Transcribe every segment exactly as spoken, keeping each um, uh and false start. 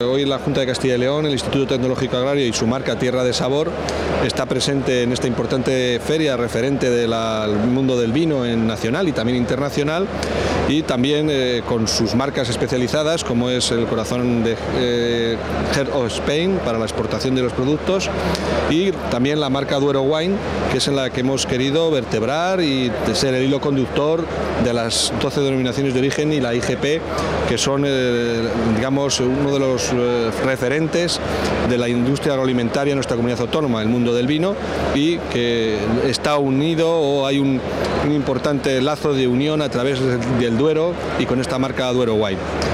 hoy la Junta de Castilla y León, el Instituto Tecnológico Agrario y su marca Tierra de Sabor está presente en esta importante feria referente del mundo del vino en nacional y también internacional, y también eh, con sus marcas especializadas como es el Corazón de eh, Heart of Spain para la exportación de los productos, y también la marca Duero Wine, que es en la que hemos querido vertebrar y ser el hilo conductor de las doce denominaciones de origen y la I G P, que son eh, digamos uno de los eh, referentes de la industria agroalimentaria en nuestra comunidad autónoma, el mundo del vino, y que está unido o hay un, un importante lazo de unión a través del, del Duero y con esta marca Duero Wine.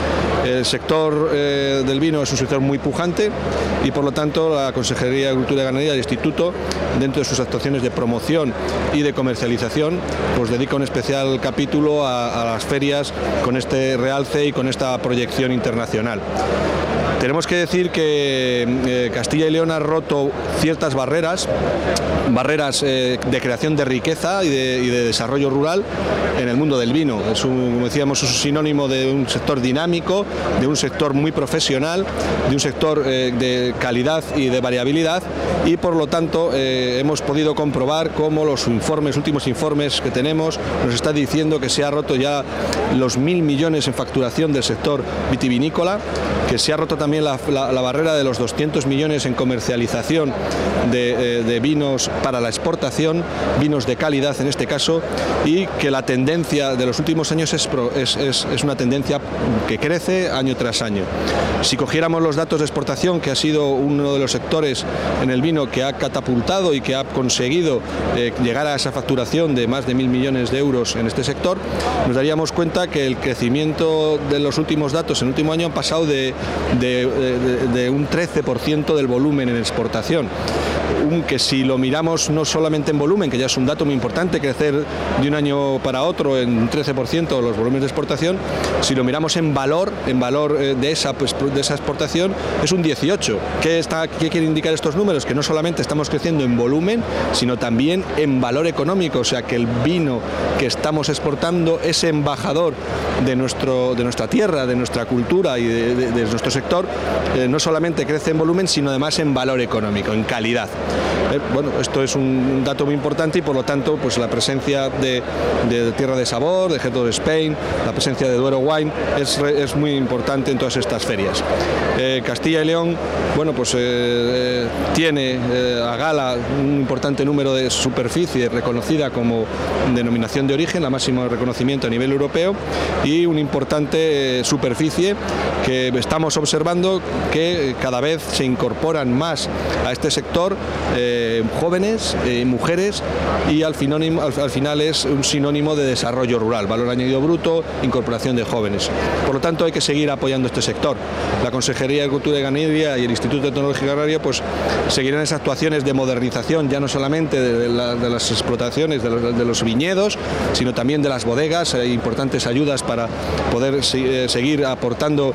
El sector eh, del vino es un sector muy pujante y por lo tanto la Consejería de Agricultura y Ganadería del Instituto, dentro de sus actuaciones de promoción y de comercialización, pues dedica un especial capítulo a, a las ferias con este realce y con esta proyección internacional. Tenemos que decir que eh, Castilla y León ha roto ciertas barreras, barreras eh, de creación de riqueza y de, y de desarrollo rural en el mundo del vino. Es un, como decíamos, es un sinónimo de un sector dinámico, de un sector muy profesional, de un sector eh, de calidad y de variabilidad, y por lo tanto eh, hemos podido comprobar cómo los informes, últimos informes que tenemos, nos está diciendo que se ha roto ya los mil millones en facturación del sector vitivinícola, que se ha roto también la, la, la barrera de los doscientos millones en comercialización de, eh, de vinos para la exportación, vinos de calidad en este caso, y que la tendencia de los últimos años es, es, es, es una tendencia que crece año tras año. Si cogiéramos los datos de exportación, que ha sido uno de los sectores en el vino que ha catapultado y que ha conseguido eh, llegar a esa facturación de más de mil millones de euros en este sector, nos daríamos cuenta que el crecimiento de los últimos datos en el último año ha pasado de, de, de, de un trece por ciento del volumen en exportación. Un, que si lo miramos no solamente en volumen, que ya es un dato muy importante, crecer de un año para otro en un trece por ciento los volúmenes de exportación, si lo miramos en valor, en valor de esa, pues, de esa exportación, es un dieciocho. ¿Qué, está, ¿Qué quieren indicar estos números? Que no solamente estamos creciendo en volumen, sino también en valor económico, o sea que el vino que estamos exportando es embajador de, nuestro, de nuestra tierra, de nuestra cultura y de, de, de nuestro sector, eh, no solamente crece en volumen, sino además en valor económico, en calidad. Eh, bueno, esto es un, un dato muy importante y por lo tanto pues la presencia de, de Tierra de Sabor, de Heart of Spain, la presencia de Duero Wine es, es muy importante en todas estas ferias. Eh, Castilla y León, bueno, pues eh, eh, tiene eh, a gala un importante número de superficie reconocida como denominación de origen, la máximo reconocimiento a nivel europeo, y una importante eh, superficie que estamos observando que cada vez se incorporan más a este sector eh, jóvenes, eh, mujeres, y al, finónimo, al, al final es un sinónimo de desarrollo rural, valor añadido bruto, incorporación de jóvenes. Por lo tanto hay que seguir apoyando este sector. La Consejería de Agricultura y Ganadería y el Instituto Tecnológico Agrario pues seguirán esas actuaciones de modernización, ya no solamente de, la, de las explotaciones, de los, de los viñedos, sino también de las bodegas. Hay importantes ayudas para poder eh, seguir aportando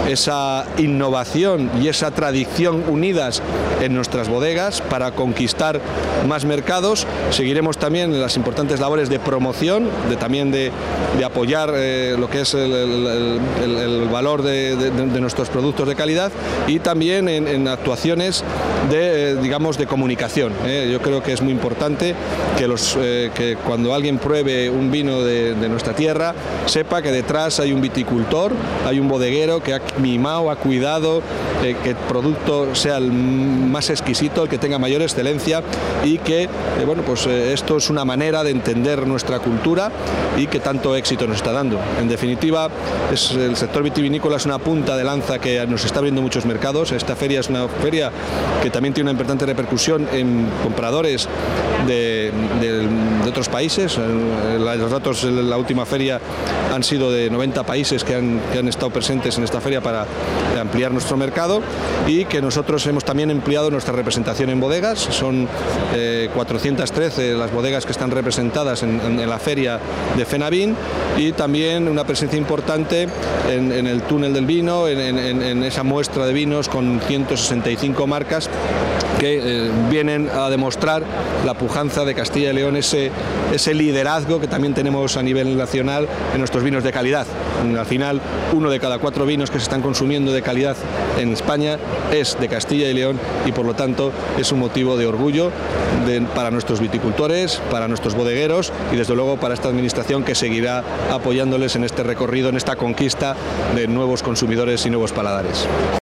esa innovación y esa tradición unidas en nuestras bodegas para conquistar más mercados. Seguiremos también en las importantes labores de promoción, de también de, de apoyar eh, lo que es el, el, el, el valor de, de, de nuestros productos de calidad, y también en, en actuaciones de, eh, digamos, de comunicación. Eh. Yo creo que es muy importante que, los, eh, que cuando alguien pruebe un vino de, de nuestra tierra, sepa que detrás hay un viticultor, hay un bodeguero que ha mimado, ha cuidado eh, que el producto sea el más exquisito, el que tenga mayor excelencia, y que eh, bueno, pues eh, esto es una manera de entender nuestra cultura y que tanto éxito nos está dando. En definitiva, es, el sector vitivinícola es una punta de lanza que nos está abriendo muchos mercados. Esta feria es una feria que también tiene una importante repercusión en compradores de, de, de otros países. Los datos de la última feria han sido de noventa países que han, que han estado presentes en esta feria para ampliar nuestro mercado, y que nosotros hemos también ampliado nuestra representación en bodegas. Son eh, cuatrocientas trece las bodegas que están representadas en, en, en la feria de FENAVIN, y también una presencia importante en, en el túnel del vino, en, en, en esa muestra de vinos con ciento sesenta y cinco marcas que eh, vienen a demostrar la pujanza de Castilla y León, ese, ese liderazgo que también tenemos a nivel nacional en nuestros vinos de calidad. Al final, uno de cada cuatro vinos que se están consumiendo de calidad calidad en España es de Castilla y León y por lo tanto es un motivo de orgullo de, para nuestros viticultores, para nuestros bodegueros y desde luego para esta administración que seguirá apoyándoles en este recorrido, en esta conquista de nuevos consumidores y nuevos paladares.